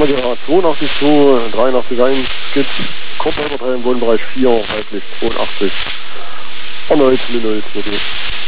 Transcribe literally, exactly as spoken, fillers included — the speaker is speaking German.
ja, zweiundachtzig zwei, dreiundachtzig eins, Skit, Kopfhörerteil im Bodenbereich vier, halblich zweiundachtzig, erneut null null zwei.